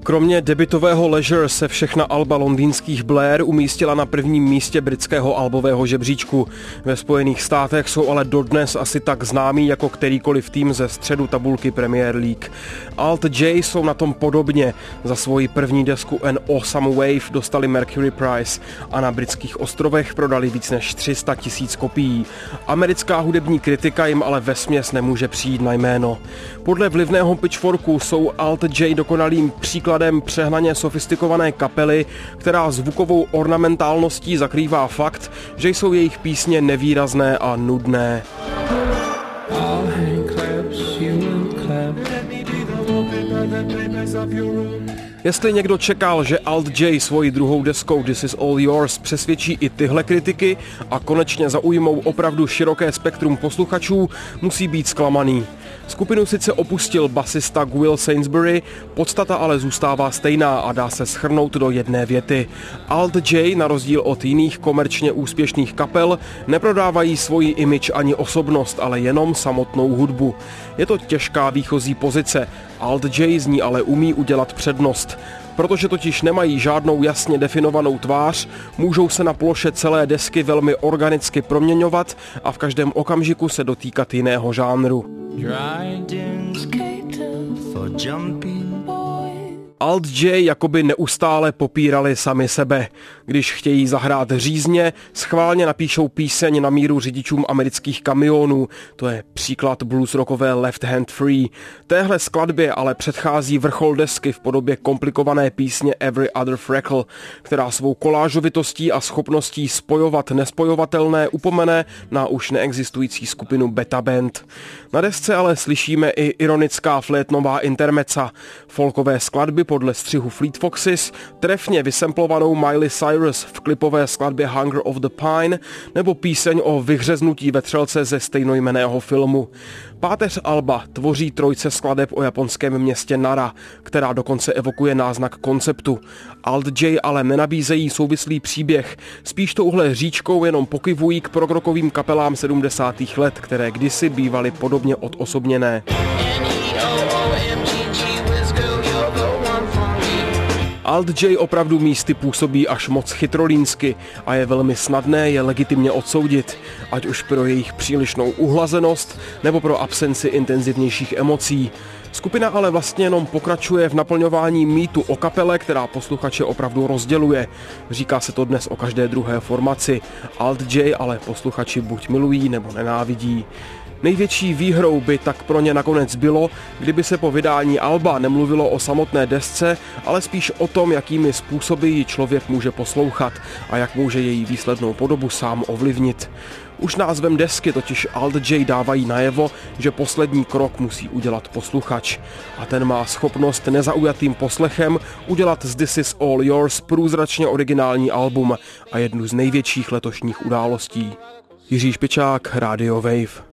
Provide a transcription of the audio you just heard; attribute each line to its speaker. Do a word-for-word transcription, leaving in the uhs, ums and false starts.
Speaker 1: Kromě debutového Leisure se všechna alba londýnských Blair umístila na prvním místě britského albového žebříčku. Ve Spojených státech jsou ale dodnes asi tak známí jako kterýkoliv tým ze středu tabulky Premier League. Alt J jsou na tom podobně. Za svoji první desku An Awesome Wave dostali Mercury Prize a na britských ostrovech prodali víc než tři sta tisíc kopií. Americká hudební kritika jim ale vesměs nemůže přijít na jméno. Podle vlivného Pitchforku jsou Alt J dokonalým příkladem přehnaně sofistikované kapely, která zvukovou ornamentálností zakrývá fakt, že jsou jejich písně nevýrazné a nudné. Jestli někdo čekal, že Alt J svojí druhou deskou This Is All Yours přesvědčí i tyhle kritiky a konečně zaujmou opravdu široké spektrum posluchačů, musí být zklamaný. Skupinu sice opustil basista Will Sainsbury, podstata ale zůstává stejná a dá se shrnout do jedné věty. Alt J, na rozdíl od jiných komerčně úspěšných kapel, neprodávají svoji image ani osobnost, ale jenom samotnou hudbu. Je to těžká výchozí pozice, Alt J z ní ale umí udělat přednost. Protože totiž nemají žádnou jasně definovanou tvář, můžou se na ploše celé desky velmi organicky proměňovat a v každém okamžiku se dotýkat jiného žánru. Alt J jakoby neustále popírali sami sebe. Když chtějí zahrát řízně, schválně napíšou píseň na míru řidičům amerických kamionů. To je příklad blues rockové Left Hand Free. Téhle skladbě ale předchází vrchol desky v podobě komplikované písně Every Other Freckle, která svou kolážovitostí a schopností spojovat nespojovatelné upomene na už neexistující skupinu Beta Band. Na desce ale slyšíme i ironická flétnová intermeca, folkové skladby podle střihu Fleet Foxes, trefně vysemplovanou Miley Cyrus v klipové skladbě Hunger of the Pine nebo píseň o vyhřeznutí vetřelce ze stejnojmenného filmu. Páteř alba tvoří trojce skladeb o japonském městě Nara, která dokonce evokuje náznak konceptu. Alt J ale nenabízejí souvislý příběh, spíš touhle říčkou jenom pokyvují k progrokovým kapelám sedmdesátých let, které kdysi bývaly podobně odosobněné. Alt J opravdu místy působí až moc chytrolínsky a je velmi snadné je legitimně odsoudit, ať už pro jejich přílišnou uhlazenost nebo pro absenci intenzivnějších emocí. Skupina ale vlastně jenom pokračuje v naplňování mýtu o kapele, která posluchače opravdu rozděluje. Říká se to dnes o každé druhé formaci. Alt J ale posluchači buď milují nebo nenávidí. Největší výhrou by tak pro ně nakonec bylo, kdyby se po vydání alba nemluvilo o samotné desce, ale spíš o tom, jakými způsoby ji člověk může poslouchat a jak může její výslednou podobu sám ovlivnit. Už názvem desky totiž Alt J dávají najevo, že poslední krok musí udělat posluchač. A ten má schopnost nezaujatým poslechem udělat z This Is All Yours průzračně originální album a jednu z největších letošních událostí. Jiří Špičák, Radio Wave.